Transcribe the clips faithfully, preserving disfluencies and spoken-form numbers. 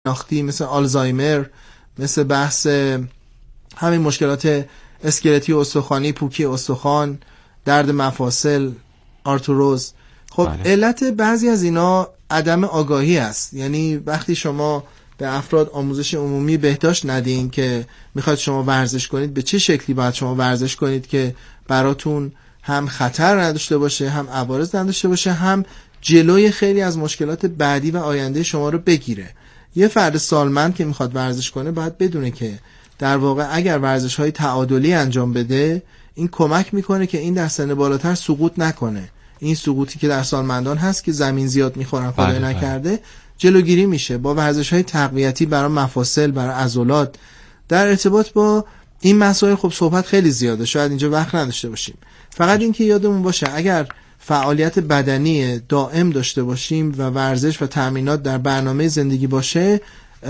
شناختی مثل آلزایمر، مثل بحث همین مشکلات اسکلتی استخوانی، پوکی استخوان، درد مفاصل، آرتروز. خب بله. علت بعضی از اینا عدم آگاهی است. یعنی وقتی شما به افراد آموزش عمومی بهداشت ندین که میخواید شما ورزش کنید، به چه شکلی باید شما ورزش کنید که براتون هم خطر نداشته باشه، هم عوارض نداشته باشه، هم جلوی خیلی از مشکلات بعدی و آینده شما رو بگیره. یه فرد سالمند که میخواد ورزش کنه باید بدونه که در واقع اگر ورزش‌های تعادلی انجام بده، این کمک میکنه که این در سن بالاتر سقوط نکنه. این سقوطی که در سالمندان هست که زمین زیاد میخورن خدای نکرده جلوگیری میشه با ورزش‌های تقویتی برای مفاصل، برای عضلات. در ارتباط با این مسائل خب صحبت خیلی زیاده، شاید اینجا وقت نداشته باشیم. فقط این که یادمون باشه اگر فعالیت بدنی دائم داشته باشیم و ورزش و تمرینات در برنامه زندگی باشه،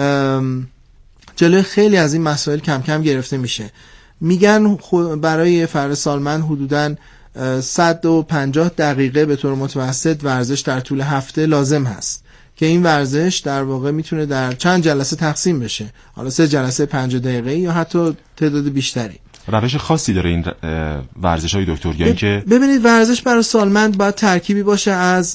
جلوی خیلی از این مسائل کم کم گرفته میشه. میگن برای فرد سالمند حدوداً صد و پنجاه دقیقه به طور متوسط ورزش در طول هفته لازم هست که این ورزش در واقع میتونه در چند جلسه تقسیم بشه، حالا سه جلسه پنجاه دقیقه یا حتی تعداد بیشتری. روش خاصی داره این ورزش‌های دکتر؟ یا اینکه ببینید ورزش برای سالمند باید ترکیبی باشه از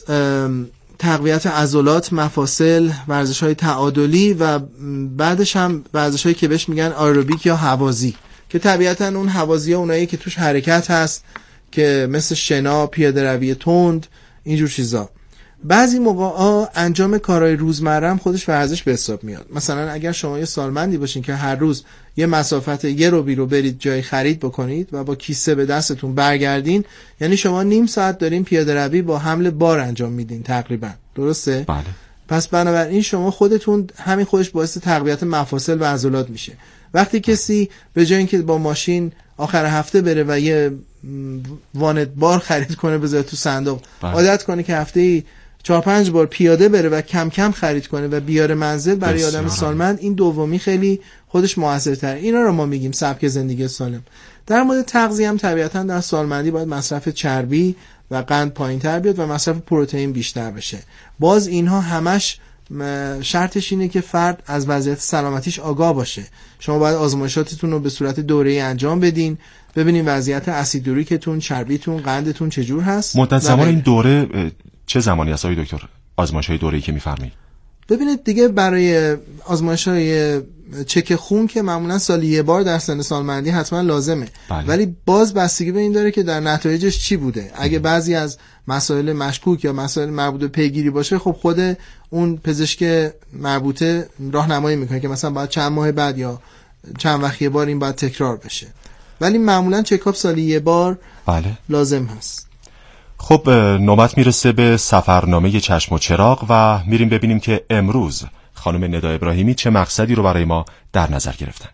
تقویت عضلات، مفاصل، ورزش‌های تعادلی و بعدش هم ورزش‌هایی که بهش میگن آیروبیک یا هوازی که طبیعتاً اون هوازی‌ها اونایی که توش حرکت هست که مثل شنا، پیاده روی تند، اینجور چیزا. بعضی موقعا انجام کارهای روزمره هم خودش ورزش به حساب میاد. مثلا اگر شما یه سالمندی باشین که هر روز یه مسافت یه روبی رو برید جای خرید بکنید و با کیسه به دستتون برگردین، یعنی شما نیم ساعت دارین پیاده روی با حمل بار انجام میدین تقریبا، درسته؟ بله. پس بنابراین شما خودتون همین خودش باعث تقویت مفاصل و عضلات میشه. وقتی کسی به جای اینکه با ماشین آخر هفته بره و یه وانت بار خرید کنه بذاره تو صندوق، بله. عادت کنه که هفته‌ای چهار پنج بار پیاده بره و کم کم خرید کنه و بیاره منزل، برای آدم سالمند این دومی خیلی خودش موثرتره. اینا رو ما میگیم سبک زندگی سالم. در مورد تغذیه هم طبیعتاً در سالمندی باید مصرف چربی و قند پایین‌تر بیاد و مصرف پروتئین بیشتر بشه. باز اینها همش شرطش اینه که فرد از وضعیت سلامتیش آگاه باشه. شما باید آزمایشاتتون رو به صورت دوره‌ای انجام بدین، ببینین وضعیت اسیدوریکتون، چربیتون، قندتون چجور هست. مدت زمان این دوره چه زمانی است آقای دکتر؟ آزمایش‌های دوره‌ای که می‌فرمایید. ببینید دیگه برای آزمایش‌های چک خون که معمولا سالی یه بار در سن سالمندی حتما لازمه. بله. ولی باز بستگی به این داره که در نتایجش چی بوده. اگه بعضی از مسائل مشکوک یا مسائل مربوط به پیگیری باشه، خب خود اون پزشک مربوطه راهنمایی میکنه که مثلا باید چند ماه بعد یا چند وقت یه بار این باید تکرار بشه. ولی معمولا چکاپ سالی یه بار بله. لازم هست. خب نوبت میرسه به سفرنامه چشم و چراغ و میریم ببینیم که امروز خانم ندا ابراهیمی چه مقصدی رو برای ما در نظر گرفتن.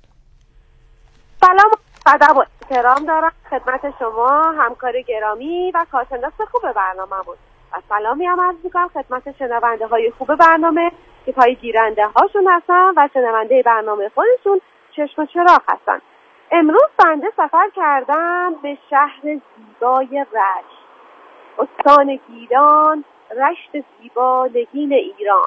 سلام و ادب و احترام دارم خدمت شما همکار گرامی و کارشناس خوب برنامه بود و سلامی هم عرض میکنم خدمت شنونده های خوب برنامه که پای گیرنده هاشون هستن و شنونده برنامه خودشون چشم و چراغ هستن. امروز بنده سفر کردم به شهر زیبای رشت، استان گیلان، رشت زیبا نگین ایران.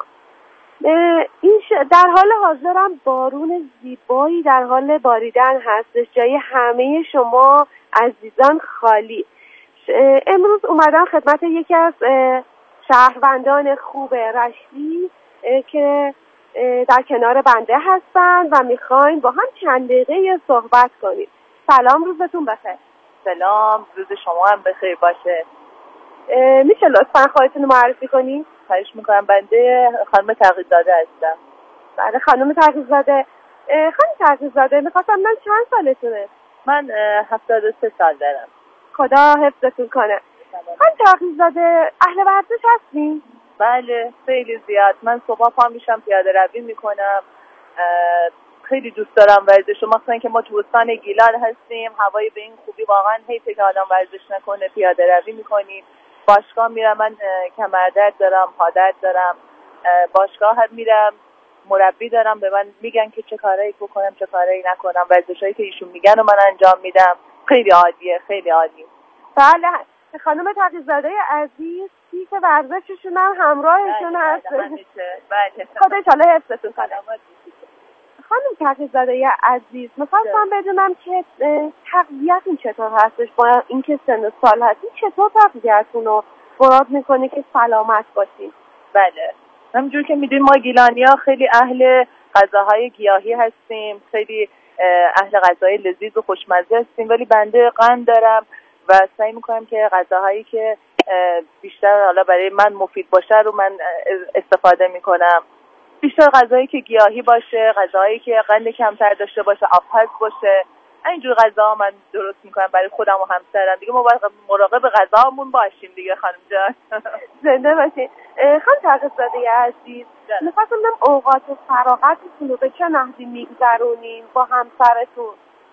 این در حال حاضرم بارون زیبایی در حال باریدن هستش، جای همه شما عزیزان خالی. امروز اومدم خدمت یکی از شهروندان خوب رشتی که در کنار بنده هستن و میخوایم با هم چند دقیقه صحبت کنیم. سلام، روزتون بخیر. سلام، روز شما هم بخیر باشه. میشه لطفا خودتون رو معرفی کنید؟ خواهش میکنم. بنده خانم تقی‌زاده هستم. بله خانم تقی‌زاده. خانم تقی‌زاده میخواستم من چند سالتونه؟ من هفتاد و سه سال دارم. خدا حفظتون کنه. خانم تقی‌زاده اهل ورزش هستین؟ بله خیلی زیاد. من صبح پا میشم پیاده روی میکنم. خیلی دوست دارم ورزش رو، مخصوصا که ما تو استان گیلان هستیم، هوای به این خوبی واقعا حیفه که آدم ورزش نکنه. پیاده روی میکنیم، باشگاه میرم، من کمردرد دارم، پادرد دارم، باشگاه هم میرم، مربی دارم، به من میگن که چه کارایی بکنم چه کارایی نکنم، ورزشایی که ایشون میگن و من انجام میدم. خیلی عالیه، خیلی عالی. بله خانم تقی‌زاده عزیز که ورزششون هم همراهشون هست. بله. خدا انشالله حفظتون کنه. خانم تقی‌زاده عزیز میخواستم بدونم که تغذیه‌تون چطور هستش با اینکه سن و سال هستید، چطور تغذیه‌تون رو مراد میکنه که سلامت باشید؟ بله، همونجور که میدونیم ما گیلانی‌ها خیلی اهل غذاهای گیاهی هستیم، خیلی اهل غذای لذیذ و خوشمزه هستیم، ولی بنده قند دارم و سعی میکنم که غذاهایی که بیشتر حالا برای من مفید باشه رو من استفاده میکنم. بیشتر غذایی که گیاهی باشه، غذایی که قند کمتر داشته باشه، آبپز باشه، اینجور غذاها من درست میکنم برای خودم و همسرم. دیگه ما باید مراقب غذامون باشیم دیگه خانم جان. زنده باشین. خانم تقی‌زاده عزیز میخواستم بدونم اوقات فراغتتون رو به چه نحوی میگذرونین با همسرتون؟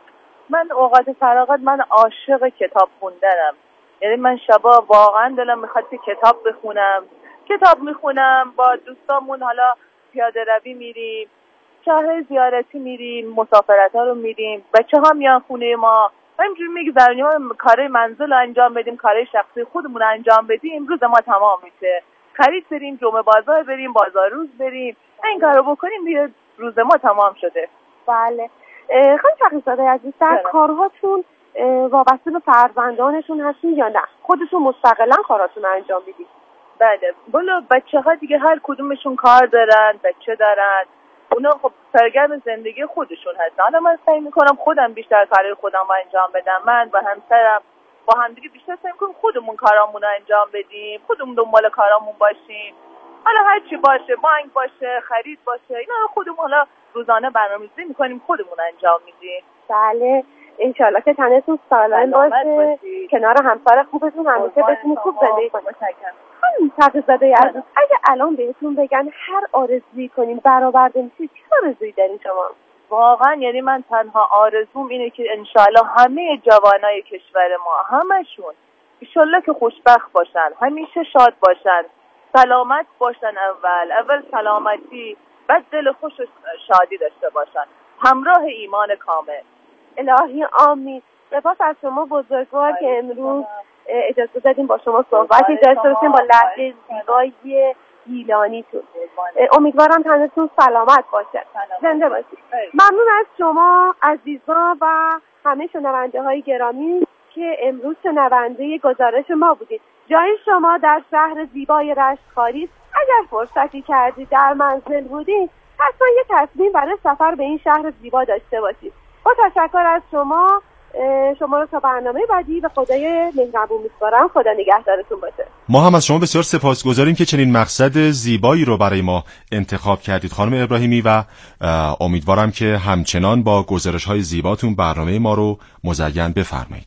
من اوقات فراغت من عاشق کتاب خوندنم. یعنی من شبا واقعا دلم میخواد که کتاب بخونم. کتاب میخونم، با دوستامون حالا پیاده روی میریم، شهر زیارتی میریم، مسافرت ها رو میریم، بچه ها میان خونه ما، همینجور میگذرونیم، کارهای منزل رو انجام بدیم، کارهای شخصی خودمون رو انجام بدیم، روز ما تمام میشه. خرید بریم، جمعه بازار بریم، بازار روز بریم، این کار رو بکنیم دیگه روز ما تمام شده. بله. خانم تقی‌زاده عزیز در کارهاتون وابسته به فرزندانتون هستین یا نه؟ خودتون مستقلا کاراتون انجام میدید؟ بله، بالا بچه ها دیگه هر کدومشون کار دارن، بچه دارن، اونا خب سرگرم زندگی خودشون هستن. حالا من سعی میکنم خودم بیشتر کارهای خودم رو انجام بدم، من و همسرم با هم دیگه بیشتر سعی میکنیم خودمون کارامون رو انجام بدیم، خودمون دنبال کارامون باشیم. حالا هر چی باشه، بانک باشه، خرید باشه، اینا رو خودمون حالا روزانه برنامه‌ریزی میکنیم، خودمون انجام میدیم. بله، انشالله که تنتون سالم باشه، کنار همسر خوبتون همیشه بتونید خوب زندگی کنید. خانم تقی‌زاده عزیز اگه الان بهتون بگن هر آرزویی کنین برآورده میشه، چه آرزویی دارین شما؟ واقعا یعنی من تنها آرزوم اینه که انشالله همه جوانای کشور ما همشون انشالله که خوشبخت باشن، همیشه شاد باشن، سلامت باشن، اول اول سلامتی، بعد دل خوش و شادی داشته باشن، همراه ایمان کامل. الهی آمین. سپاس از شما بزرگوار که امروز اجازه دادیم با شما صحبتی داشته باشیم با لحظه زیبای گیلانیتون. امیدوارم تنتون سلامت باشه. زنده باشید. ممنون از شما عزیزان و همه شنونده های گرامی که امروز شنونده گزارش ما بودید. جای شما در شهر زیبای رشت‌خاری. اگر فرصتی کردید در منزل بودید حتما یه تصمیم برای سفر به این شهر زیبا داشته باشید. با تشکر از شما، شما رو تا برنامه بعدی به خدای مهربون میسپارم. خدا نگهدارتون باشه. ما هم از شما بسیار سپاسگزاریم که چنین مقصد زیبایی رو برای ما انتخاب کردید خانم ابراهیمی و امیدوارم که همچنان با گزارش‌های زیباتون برنامه ما رو مزین بفرمایید.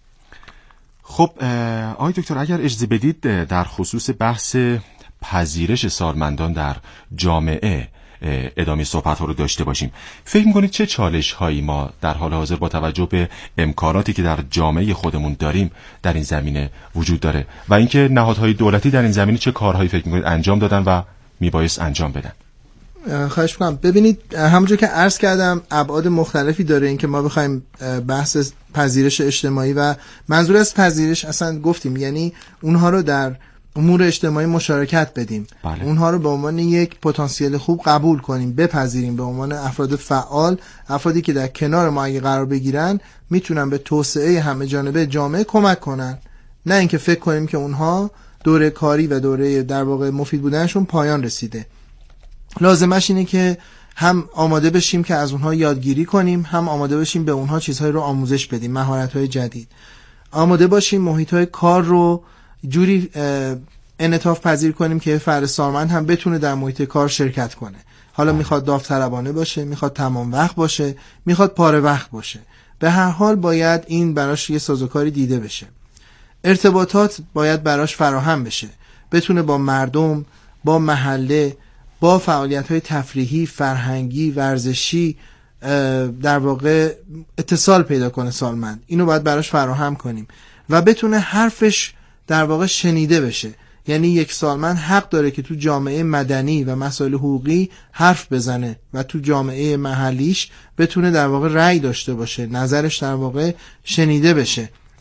خب آقای دکتر اگر اجازه بدید در خصوص بحث پذیرش سالمندان در جامعه ادامه صحبت ها رو داشته باشیم. فکر میکنید چه چالش هایی ما در حال حاضر با توجه به امکاناتی که در جامعه خودمون داریم در این زمینه وجود داره و اینکه نهادهای دولتی در این زمینه چه کارهایی فکر میکنید انجام دادن و میبایست انجام بدن؟ خواهش میکنم. ببینید همونجور که عرض کردم ابعاد مختلفی داره این که ما بخوایم بحث پذیرش اجتماعی و منظور از پذیرش اصلا گفتیم یعنی اونها رو در امور اجتماعی مشارکت بدیم. بله. اونها رو به عنوان یک پتانسیل خوب قبول کنیم، بپذیریم، به عنوان افراد فعال، افرادی که در کنار ما اگه قرار بگیرن میتونن به توسعه همه جانبه جامعه کمک کنن، نه اینکه فکر کنیم که اونها دوره کاری و دوره در واقع مفید بودنشون پایان رسیده. لازمش اینه که هم آماده بشیم که از اونها یادگیری کنیم، هم آماده بشیم به اونها چیزهای رو آموزش بدیم، مهارت‌های جدید. آماده باشیم محیط‌های کار رو جوری انعطاف پذیر کنیم که فرد سالمند هم بتونه در محیط کار شرکت کنه. حالا میخواد داوطلبانه باشه، میخواد تمام وقت باشه، میخواد پاره وقت باشه، به هر حال باید این براش یه سازوکاری دیده بشه. ارتباطات باید براش فراهم بشه، بتونه با مردم، با محله، با فعالیت‌های تفریحی، فرهنگی، ورزشی در واقع اتصال پیدا کنه سالمند. اینو باید براش فراهم کنیم و بتونه حرفش در واقع شنیده بشه. یعنی یک سالمند حق داره که تو جامعه مدنی و مسائل حقوقی حرف بزنه و تو جامعه محلیش بتونه در واقع رأی داشته باشه، نظرش در واقع شنیده بشه.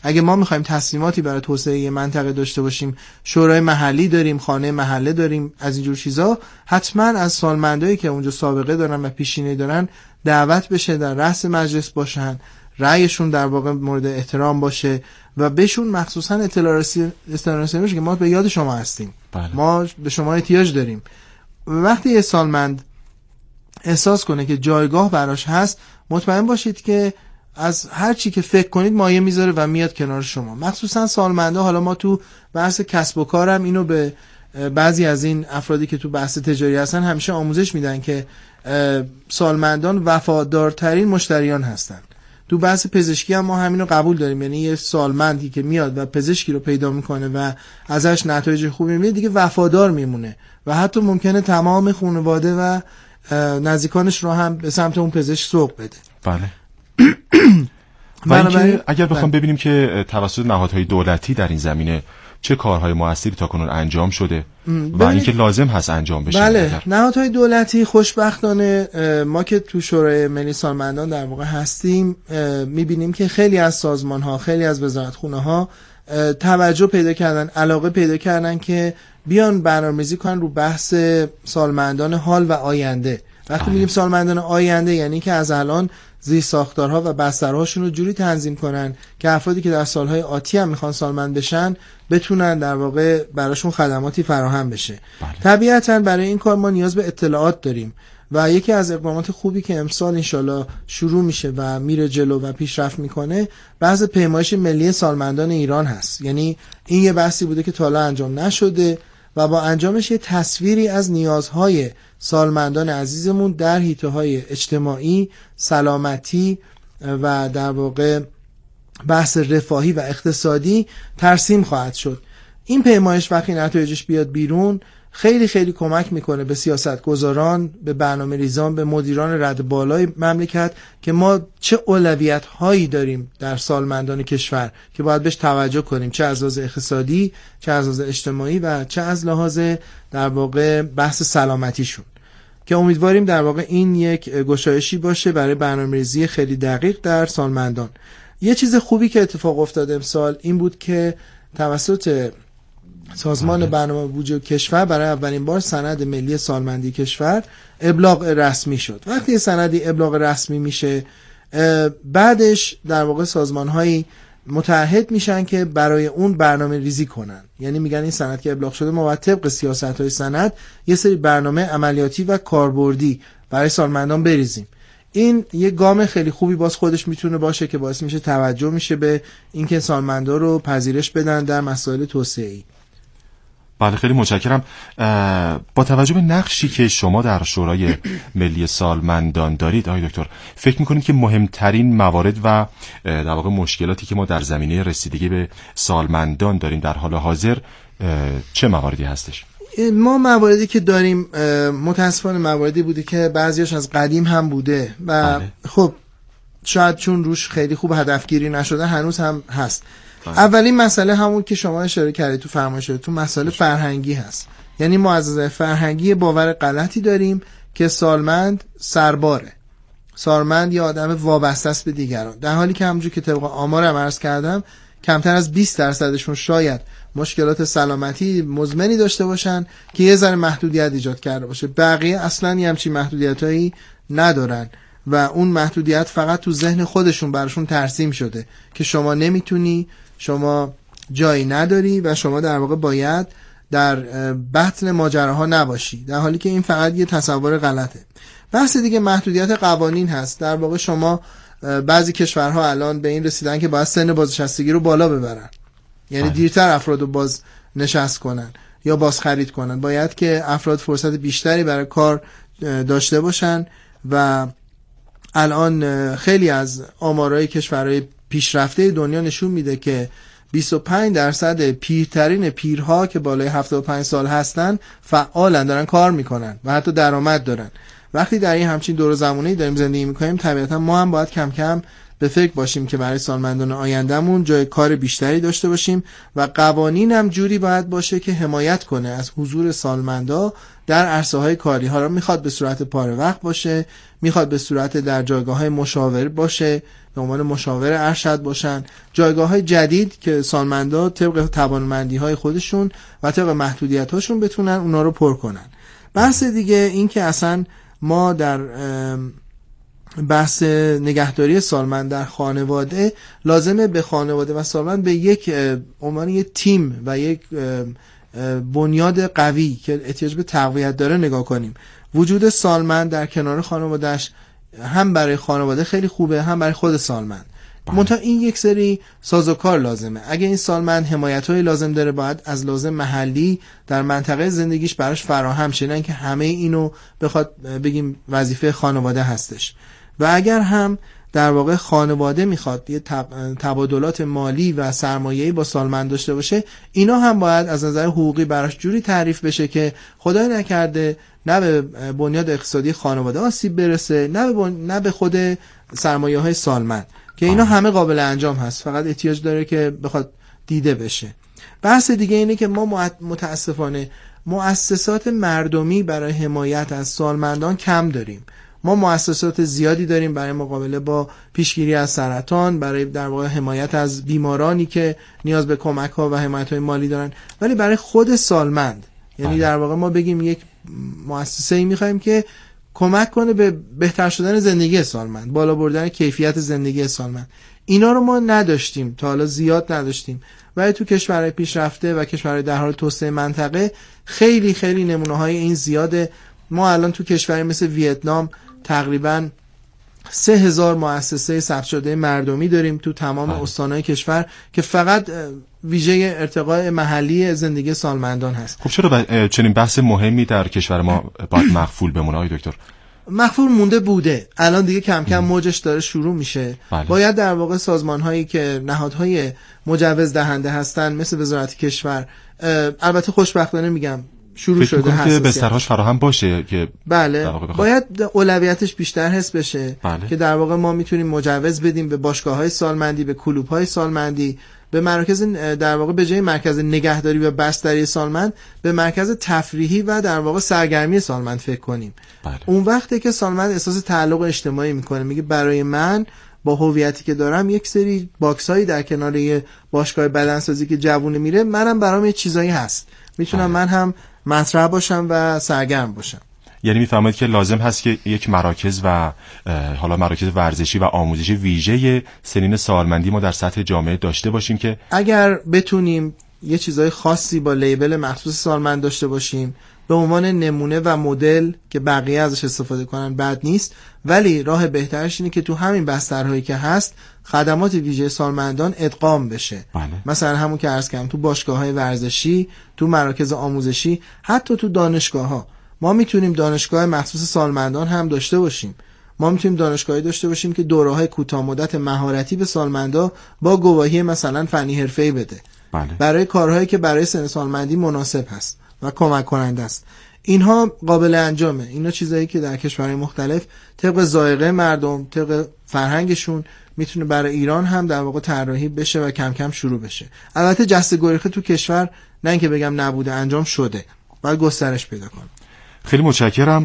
اگه ما میخوایم تصمیماتی برای توسعه منطقه داشته باشیم، شورای محلی داریم، خانه محله داریم، از اینجور چیزا، حتما از سالمندایی که اونجا سابقه دارن و پیشینه دارن دعوت بشه، در رأس مجلس باشن، رأیشون در واقع مورد احترام باشه و بهشون مخصوصا اطلاع رسانی بشه که ما به یاد شما هستیم. بله. ما به شما احتیاج داریم. وقتی یه سالمند احساس کنه که جایگاه براش هست، مطمئن باشید که از هر چی که فکر کنید مایه میذاره و میاد کنار شما. مخصوصا سالمندا، حالا ما تو بحث کسب و کارم اینو به بعضی از این افرادی که تو بحث تجاری هستن همیشه آموزش میدن که سالمندان وفادارترین مشتریان هستن. تو بحث پزشکی هم ما همینو قبول داریم، یعنی یه سالمندی که میاد و پزشکی رو پیدا میکنه و ازش نتایج خوبی میبینه دیگه وفادار میمونه و حتی ممکنه تمام خانواده و نزدیکانش رو هم به سمت اون پزشک سوق بده. بله. و اینکه اگر بخوام ببینیم که توسط نهادهای دولتی در این زمینه چه کارهای موثری تاکنون انجام شده و اینکه لازم هست انجام بشه. بله، نهادهای دولتی خوشبختانه ما که تو شورای ملی سالمندان در واقع هستیم میبینیم که خیلی از سازمان‌ها، خیلی از وزارتخونه‌ها توجه پیدا کردن، علاقه پیدا کردن که بیان برنامه‌ریزی کنن رو بحث سالمندان حال و آینده. وقتی میگیم سالمندان آینده یعنی که از الان زیر ساختارها و بسترهاشون رو جوری تنظیم کنن که افرادی که در سالهای آتی هم میخوان سالمند بشن بتونن در واقع براشون خدماتی فراهم بشه. بله. طبیعتاً برای این کار ما نیاز به اطلاعات داریم و یکی از اقدامات خوبی که امسال انشالله شروع میشه و میره جلو و پیشرفت میکنه بحث پیمایش ملی سالمندان ایران هست. یعنی این یه بحثی بوده که تا حالا انجام نشده و با انجامش یه تصویری از نیازهای سالمندان عزیزمون در حیطه‌های اجتماعی، سلامتی و در واقع بحث رفاهی و اقتصادی ترسیم خواهد شد. این پیمایش وقتی نتایجش بیاد بیرون خیلی خیلی کمک میکنه به سیاستگزاران، به برنامه ریزان، به مدیران رد بالای مملکت که ما چه اولویت هایی داریم در سالمندان کشور که باید بهش توجه کنیم، چه از لحاظ اقتصادی، چه از لحاظ اجتماعی و چه از لحاظ در واقع بحث سلامتیشون، که امیدواریم در واقع این یک گشایشی باشه برای برنامه‌ریزی خیلی دقیق در سالمندان. یه چیز خوبی که اتفاق افتاد امسال این بود که توسط سازمان برنامه بودجه کشور برای اولین بار سند ملی سالمندی کشور ابلاغ رسمی شد. وقتی سندی ابلاغ رسمی میشه بعدش در واقع سازمان‌هایی متعهد میشن که برای اون برنامه ریزی کنن. یعنی میگن این سند که ابلاغ شده ما باید طبق سیاست‌های سند یه سری برنامه عملیاتی و کاربردی برای سالمندان بریزیم. این یه گام خیلی خوبی باز خودش میتونه باشه که باعث میشه توجه میشه به اینکه سالمندان رو پذیرش بدن در مسائل توسعه‌ای. بله، خیلی متشکرم. با توجه به نقشی که شما در شورای ملی سالمندان دارید آقای دکتر، فکر میکنید که مهمترین موارد و در واقع مشکلاتی که ما در زمینه رسیدگی به سالمندان داریم در حال حاضر چه مواردی هستش؟ ما مواردی که داریم متاسفانه مواردی بوده که بعضیش از قدیم هم بوده و بله. خب شاید چون روش خیلی خوب هدفگیری نشده هنوز هم هست. اولین مسئله همون که شما اشاره کردید تو فرمایشاتتون مسئله فرهنگی هست. یعنی ما از فرهنگی باور غلطی داریم که سالمند سرباره، سالمند یا آدم وابسته است به دیگران، در حالی که همونجور که طبق آمارم عرض کردم کمتر از بیست درصدشون شاید مشکلات سلامتی مزمنی داشته باشن که یه ذره محدودیت ایجاد کرده باشه، بقیه اصلا یه همچین محدودیتایی ندارن و اون محدودیت فقط تو ذهن خودشون براشون ترسیم شده که شما نمیتونی، شما جایی نداری و شما در واقع باید در بطن ماجراها نباشی، در حالی که این فقط یه تصور غلطه. بحث دیگه محدودیت قوانین هست. در واقع شما بعضی کشورها الان به این رسیدن که باید سن بازنشستگی رو بالا ببرن، یعنی دیرتر افراد رو باز نشست کنن یا باز خرید کنن. باید که افراد فرصت بیشتری برای کار داشته باشن و الان خیلی از آمارهای کشورهای پیشرفته دنیا نشون میده که بیست و پنج درصد پیرترین پیرها که بالای هفتاد و پنج سال هستن فعالن، دارن کار میکنن و حتی درآمد دارن. وقتی در این همچین دور زمانه‌ای داریم زندگی میکنیم طبیعتا ما هم باید کم کم به فکر باشیم که برای سالمندان آیندهمون جای کار بیشتری داشته باشیم و قوانین هم جوری باید باشه که حمایت کنه از حضور سالمندا در عرصه‌های کاری. ها را میخواد به صورت پاره وقت باشه، میخواد به صورت در جایگاه‌های مشاور باشه، به عنوان مشاور ارشد باشن، جایگاه‌های جدید که سالمندا طبق توانمندی‌های خودشون و طبق محدودیت‌هاشون بتونن اونا رو پر کنن. بحث دیگه این که اصلا ما در بحث نگهداری سالمند در خانواده لازمه به خانواده و سالمند به یک عنوان یک تیم و یک بنیاد قوی که احتیاج به تقویت داره نگاه کنیم. وجود سالمند در کنار خانوادهش هم برای خانواده خیلی خوبه، هم برای خود سالمند. منتها این یک سری سازوکار لازمه. اگه این سالمند حمایت‌های لازم داره، باید از لازم محلی در منطقه زندگیش براش فراهم شه، نه اینکه همه اینو بخواد بگیم وظیفه خانواده هستش. و اگر هم در واقع خانواده میخواد یه تبادلات مالی و سرمایه‌ای با سالمند داشته باشه، اینا هم باید از نظر حقوقی براش جوری تعریف بشه که خدای نکرده نه به بنیاد اقتصادی خانواده آسیب برسه، نه به, بن... نه به خود سرمایه‌های سالمند، که اینا همه قابل انجام هست، فقط احتیاج داره که بخواد دیده بشه. بحث دیگه اینه که ما متاسفانه مؤسسات مردمی برای حمایت از سالمندان کم داریم. ما مؤسسات زیادی داریم برای مقابله با پیشگیری از سرطان، برای در واقع حمایت از بیمارانی که نیاز به کمک ها و حمایت های مالی دارن، ولی برای خود سالمند، یعنی در واقع ما بگیم یک مؤسسه‌ای می‌خوایم که کمک کنه به بهتر شدن زندگی سالمند، بالا بردن کیفیت زندگی سالمند، اینا رو ما نداشتیم تا حالا، زیاد نداشتیم. ولی تو کشورهای پیشرفته و کشورهای در حال توسعه منطقه خیلی خیلی نمونه‌های این زیاده. ما الان تو کشوری مثل ویتنام تقریباً سه هزار مؤسسه ثبت شده مردمی داریم تو تمام استانهای کشور که فقط ویژه ارتقاء محلی زندگی سالمندان هست. خب چرا چنین بحث مهمی در کشور ما باید مغفول بمونه آقای دکتر؟ مغفول مونده بوده، الان دیگه کم کم موجش داره شروع میشه. بله. باید در واقع سازمان هایی که نهادهای مجوز دهنده هستن مثل وزارت کشور، البته خوشبختانه میگم شروع شده هست که بسترهاش فراهم باشه که بله باید اولویتش بیشتر حس بشه. بله. که در واقع ما میتونیم مجوز بدیم به باشگاه‌های سالمندی، به کلوب‌های سالمندی، به مرکز در واقع به جای مرکز نگهداری و بستری سالمند به مرکز تفریحی و در واقع سرگرمی سالمند فکر کنیم. بله. اون وقته که سالمند احساس تعلق اجتماعی میکنه، میگه برای من با هویتی که دارم یک سری باکس‌هایی در کنار یه باشگاه بدنسازی که جوونه میره، منم برام یه چیزایی هست، میتونم من هم مطرح باشم و سرگرم باشم. یعنی میفهمید که لازم هست که یک مراکز و حالا مراکز ورزشی و آموزشی ویژه سنین سالمندی ما در سطح جامعه داشته باشیم که اگر بتونیم یه چیزای خاصی با لیبل مخصوص سالمند داشته باشیم به عنوان نمونه و مدل که بقیه ازش استفاده کنن بد نیست، ولی راه بهترش اینه که تو همین بسترهایی که هست خدمات ویژه سالمندان ادغام بشه. بله. مثلا همون که عرض کردم تو باشگاه‌های ورزشی، تو مراکز آموزشی، حتی تو دانشگاه‌ها. ما میتونیم دانشگاه مخصوص سالمندان هم داشته باشیم. ما میتونیم دانشگاهی داشته باشیم که دوره‌های کوتاه مدت مهارتی به سالمندا با گواهی مثلا فنی حرفه‌ای بده. بله. برای کارهایی که برای سن سالمندی مناسب هست و کمک کننده است. اینها قابل انجامه. اینا چیزایی که در کشورهای مختلف طبق ذائقه مردم، طبق فرهنگشون میتونه برای ایران هم در واقع طراحی بشه و کم کم شروع بشه. البته جست گریخته تو کشور نه اینکه بگم نبوده، انجام شده. باید گسترش پیدا کنه. خیلی متشکرم.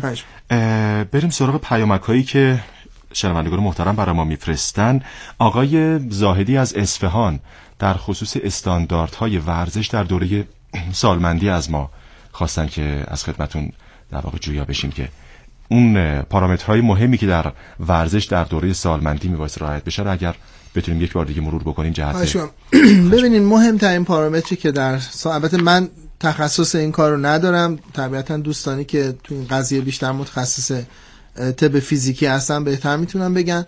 بریم سراغ پیامک‌هایی که شنوندگان محترم برای ما میفرستن. آقای زاهدی از اصفهان در خصوص استانداردهای ورزش در دوره سالمندی از ما خواستن که از خدمتون در واقع جویا بشیم که اون پارامترهای مهمی که در ورزش در دوره سالمندی میباید رعایت بشه اگر بتونیم یک بار دیگه مرور بکنیم جهت. ببینین مهمترین پارامتری که در البته من تخصص این کار رو ندارم، طبیعتا دوستانی که تو این قضیه بیشتر متخصص طب فیزیکی هستن بهتر میتونن بگن،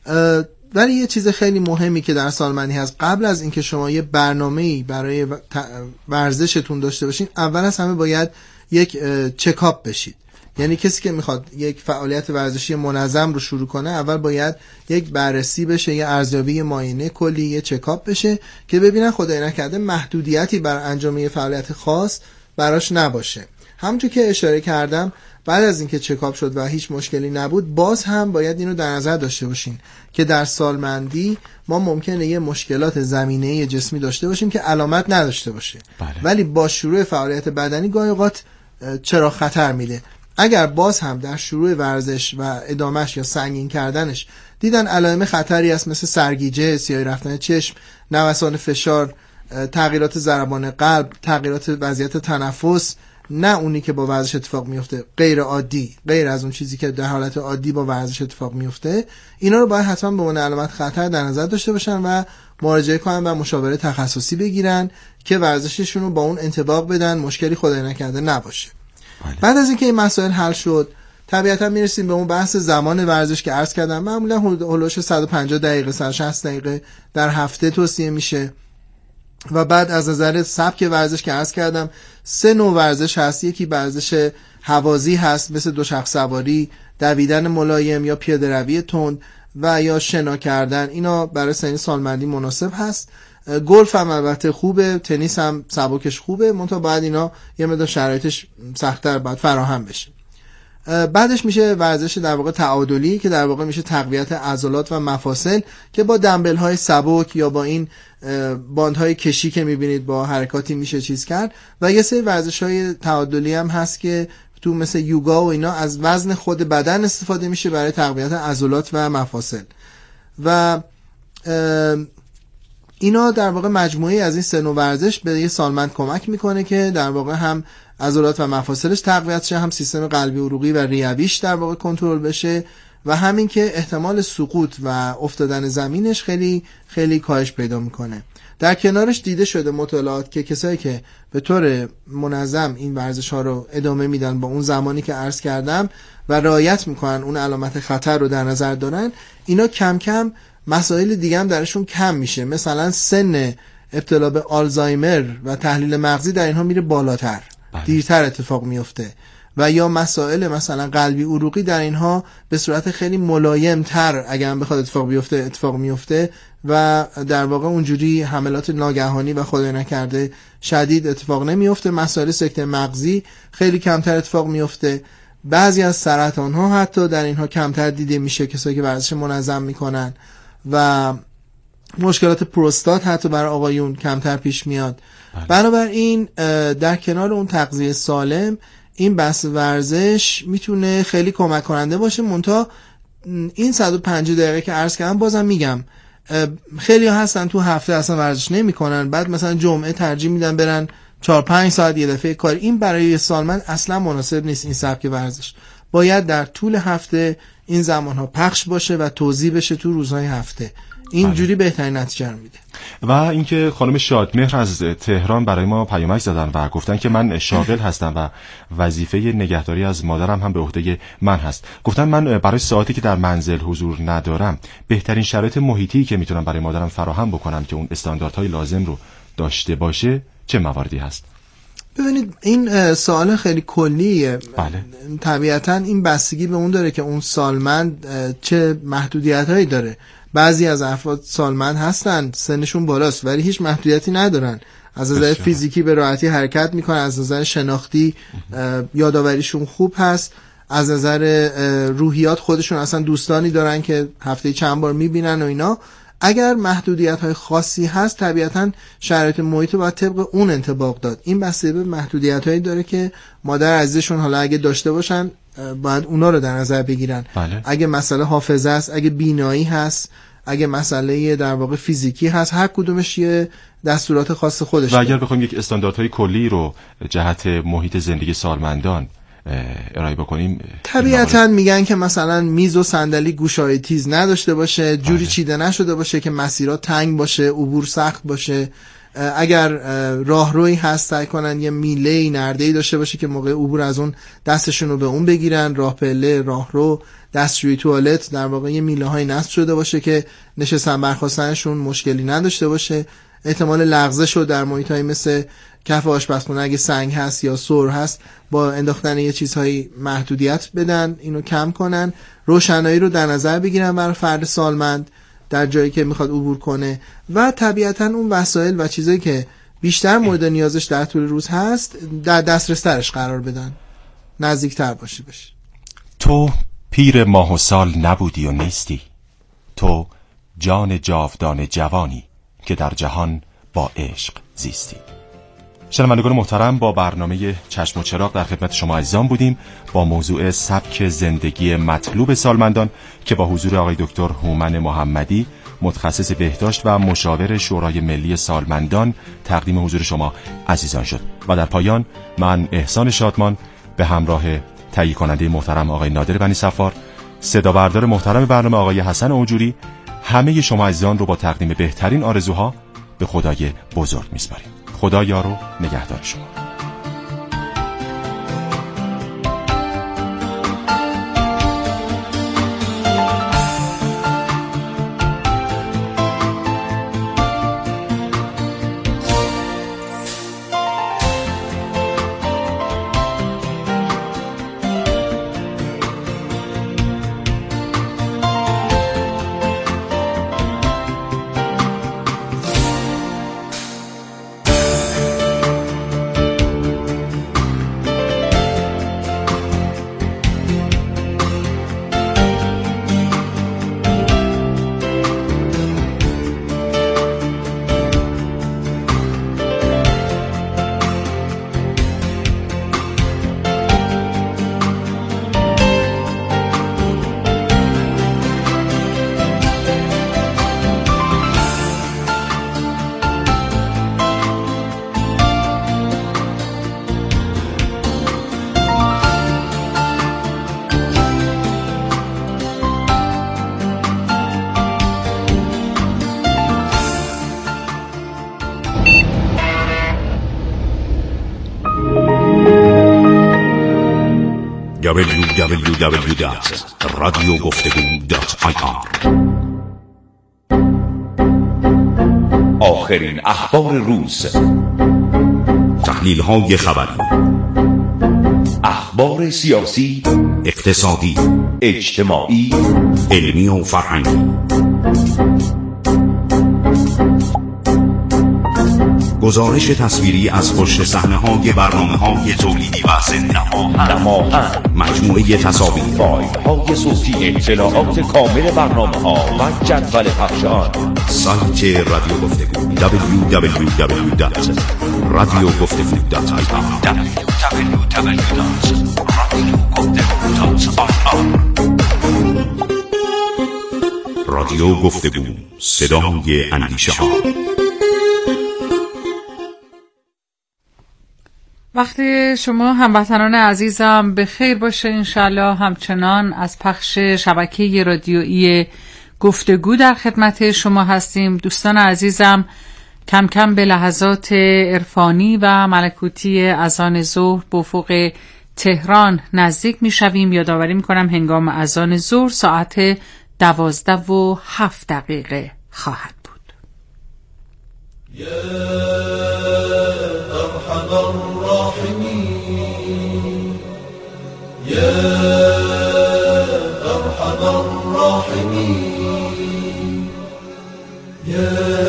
ولی یه چیز خیلی مهمی که در سالمندی هست، قبل از اینکه شما یه برنامه‌ای برای ورزشتون داشته باشین، اول از همه باید یک چکاپ بشید. یعنی کسی که میخواد یک فعالیت ورزشی منظم رو شروع کنه، اول باید یک بررسی بشه، یه ارزیابی معاینه کلی، یه چکاپ بشه که ببینن خدای نکرده محدودیتی بر انجام یه فعالیت خاص براش نباشه. همونطور که اشاره کردم بعد از اینکه چکاپ شد و هیچ مشکلی نبود، باز هم باید اینو در نظر داشته باشین که در سالمندی ما ممکنه یه مشکلات زمینه‌ای جسمی داشته باشیم که علامت نداشته باشه. بله. ولی با شروع فعالیت بدنی گاهی اوقات چرا خطر میده. اگر باز هم در شروع ورزش و ادامش یا سنگین کردنش دیدن علائم خطری است، مثل سرگیجه، سیاهی رفتن چشم، نوسان فشار، تغییرات ضربان قلب، تغییرات وضعیت تنفس، نه اونی که با ورزش اتفاق میفته، غیر عادی، غیر از اون چیزی که در حالت عادی با ورزش اتفاق میفته، اینا رو باید حتما به عنوان علامت خطر در نظر داشته باشن و مراجعه کنن و مشاوره تخصصی بگیرن که ورزششون رو با اون انطباق بدن، مشکلی خدای نکرده نباشه. بله. بعد از اینکه این مسائل حل شد، طبیعتا میرسیم به اون بحث زمان ورزش که عرض کردم. معمولا هولوش صد و پنجاه دقیقه، صد و شصت دقیقه در هفته توصیه میشه. و بعد از نظر سبک ورزش که عرض کردم، سه نوع ورزش هست. یکی ورزش هوازی هست، مثل دوچرخه سواری، دویدن ملایم یا پیاده روی تند و یا شنا کردن. اینا برای سن سالمندی مناسب هست. گلف هم البته خوبه، تنیس هم سبکش خوبه، منتها باید اینا یه مقدار شرایطش سخت‌تر باید فراهم بشه. بعدش میشه ورزش در واقع تعادلی که در واقع میشه تقویت عضلات و مفاصل که با دمبل های سبک یا با این باندهای کشی که میبینید با حرکاتی میشه چیز کرد. و یه سری ورزش های تعادلی هم هست که تو مثل یوگا و اینا از وزن خود بدن استفاده میشه برای تقویت عضلات و مفاصل. و اینا در واقع مجموعه از این سه نوع ورزش به یه سالمند کمک میکنه که در واقع هم عضلات و مفاصلش تقویت شه، هم سیستم قلبی عروقی و ریویش در واقع کنترل بشه و همین که احتمال سقوط و افتادن زمینش خیلی خیلی کاهش پیدا میکنه. در کنارش دیده شده مطالعات که کسایی که به طور منظم این ورزش ها رو ادامه میدن با اون زمانی که عرض کردم و رعایت میکنن، اون علامت خطر رو در نظر دارن، اینا کم کم مسائل دیگه هم درشون کم میشه. مثلا سن ابتلا به آلزایمر و تحلیل مغزی در اینها میره بالاتر، بله. دیرتر اتفاق میفته. و یا مسائل مثلا قلبی عروقی در اینها به صورت خیلی ملایم تر اگر هم بخواد اتفاق بیفته اتفاق میفته و در واقع اونجوری حملات ناگهانی و خدای نکرده شدید اتفاق نمیفته. مسائل سکته مغزی خیلی کمتر اتفاق میفته. بعضی از سرطان ها حتی در اینها کمتر دیده میشه کسایی که ورزش منظم میکنن و مشکلات پروستات حتی برای آقایون کمتر پیش میاد. بله. بنابراین در کنار اون تغذیه سالم این بحث ورزش میتونه خیلی کمک کننده باشه. منتها این صد و پنجاه دقیقه که عرض کردم بازم میگم خیلی ها هستن تو هفته اصلا ورزش نمی کنن، بعد مثلا جمعه ترجیح میدن برن چهار پنج ساعت یه دفعه کار. این برای یه سالمند اصلا مناسب نیست. این سبک ورزش باید در طول هفته این زمان ها پخش باشه و توزیع بشه تو روزهای هفته. اینجوری بهترین نتیجه رو میده. و اینکه خانم شادمهر از تهران برای ما پیامک زدن و گفتن که من شاغل هستم و وظیفه نگهداری از مادرم هم به عهده من هست. گفتن من برای ساعتی که در منزل حضور ندارم بهترین شرایط محیطی که میتونم برای مادرم فراهم بکنم که اون استانداردهای لازم رو داشته باشه چه مواردی هست؟ ببینید این سوال خیلی کلیه. بله. طبیعتا این بستگی به اون داره که اون سالمند چه محدودیت‌هایی داره. بعضی از افراد سالمند هستن سنشون بالاست ولی هیچ محدودیتی ندارن، از نظر فیزیکی به راحتی حرکت میکنن، از نظر شناختی یادآوریشون خوب هست، از نظر روحیات خودشون اصلا دوستانی دارن که هفته چند بار میبینن و اینا. اگر محدودیت های خاصی هست طبیعتا شرایط محیط رو باید طبق اون انطباق داد. این بستگی به محدودیت هایی داره که مادر عزیزشون حالا اگه داشته باشن باید اونا رو در نظر بگیرن. بله. اگه مسئله حافظه است، اگه بینایی هست، اگه مسئله در واقع فیزیکی هست، هر کدومش یه دستورات خاص خودش. و اگر بخوایم یک استانداردهای کلی رو جهت محیط زندگی سالمندان ارائه بکنیم، طبیعتا میگن که مثلا میز و صندلی گوشای تیز نداشته باشه، جوری بله. چیده نشده باشه که مسیرها تنگ باشه، عبور سخت باشه. اگر راهروی هست سعی کنن یه میله نرده‌ای داشته باشه که موقع عبور از اون دستشون رو به اون بگیرن. راه پله، راهرو، دستشویی، توالت در واقع یه میله های نصب شده باشه که نشستن برخاستنشون مشکلی نداشته باشه. احتمال لغزش رو در محیط‌های مثل کف آشپزخونه اگه سنگ هست یا سر هست با انداختن یه چیزهای محدودیت بدن، اینو کم کنن. روشنایی رو در نظر بگیرن برای فرد سالمند در جایی که میخواد عبور کنه و طبیعتا اون وسایل و چیزایی که بیشتر مورد نیازش در طول روز هست در دسترس ترش قرار بدن. نزدیکتر باشی بشه. تو پیر ماه و سال نبودی و نیستی، تو جان جاودان جوانی که در جهان با عشق زیستی. شنوندگان محترم، با برنامه چشم و چراغ در خدمت شما عزیزان بودیم با موضوع سبک زندگی مطلوب سالمندان که با حضور آقای دکتر هومن محمدی، متخصص بهداشت و مشاور شورای ملی سالمندان، تقدیم حضور شما عزیزان شد. و در پایان من احسان شادمان به همراه تهیه کننده محترم آقای نادر بنی صفار، صدا بردار محترم برنامه آقای حسن اوجوری، همه شما عزیزان رو با تقدیم بهترین آرزوها به خدای بزرگ میسپاریم. خدا یار و نگهدار شما. دبلیو دبلیو دبلیو دات رادیو گفتگو دات آی آر. آخرین اخبار روز، تحلیل های خبری، اخبار سیاسی، اقتصادی، اجتماعی، علمی و فرهنگی، گزارش تصویری از پشت صحنه‌های برنامه‌های تولیدی و ضمن نماهن، مجموعه تصاویر، فایل‌های صوتی، اطلاعات کامل برنامه‌ها و جدول پخش آن. سایت رادیو گفتگو دبلیو دبلیو دبلیو دات رادیو گفتگو دات آی آر. رادیو گفتگو، صدای اندیشه‌ها. وقتی شما هموطنان عزیزم به خیر باشه انشالله. همچنان از پخش شبکه رادیویی گفتگو در خدمت شما هستیم. دوستان عزیزم، کم کم به لحظات عرفانی و ملکوتی اذان ظهر به افق تهران نزدیک می شویم. یادآوری می کنم هنگام اذان ظهر ساعت دوازده و هفت دقیقه خواهد بود. یا ارحم الراحمین، یا ارحم الراحمین، یا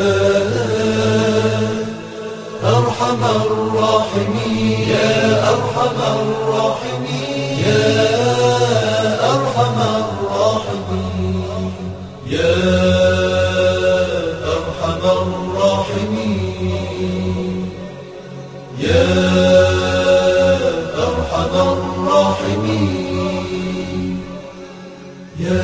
ارحم الراحمین، یا ارحم الراحمین، یا ارحم الراحمین، یا ارحم الراحمین، یا ارحم الراحمین، یا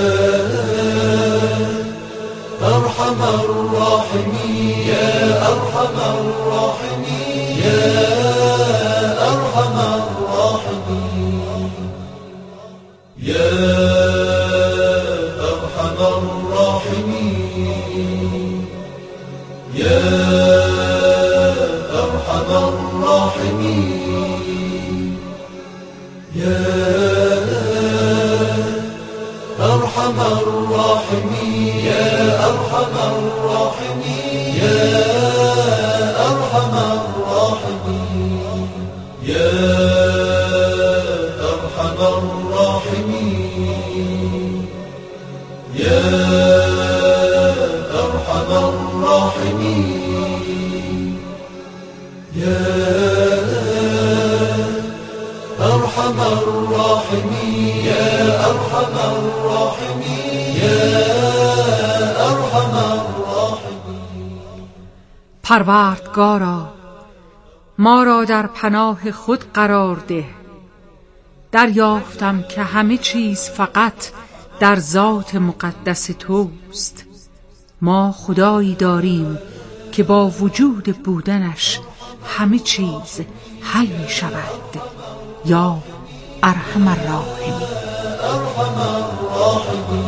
ارحم الراحمین، یا ارحم الراحمین، یا ارحم الراحمین، یا ارحم الراحمین، یا ارحم الراحمین، یا ارحم الراحمین، یا ارحم الراحمین، یا ارحم الراحمین، یا ارحم الراحمین، یا ارحم الراحمین، یا ارحم الراحمين يا أرحم الراحمين. پروردگارا ما را در پناه خود قرار ده. دریافتم که همه چیز فقط در ذات مقدس توست. ما خدایی داریم که با وجود بودنش همه چیز حل می شود. یا ارحم الراحمین.